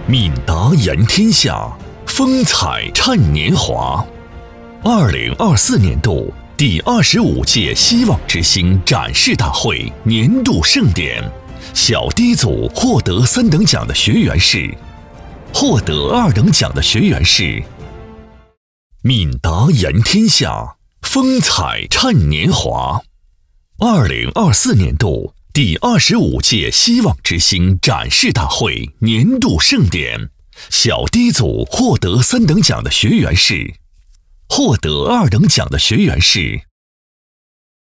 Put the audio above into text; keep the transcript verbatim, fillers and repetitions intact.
闽达言天下，风采灿年华。二零二四年度第二十五届希望之星展示大会年度盛典，小低组获得三等奖的学员是，获得二等奖的学员是。闽达言天下，风采灿年华。二零二四年度第二十五届希望之星展示大会年度盛典，小低组获得三等奖的学员是，获得二等奖的学员是。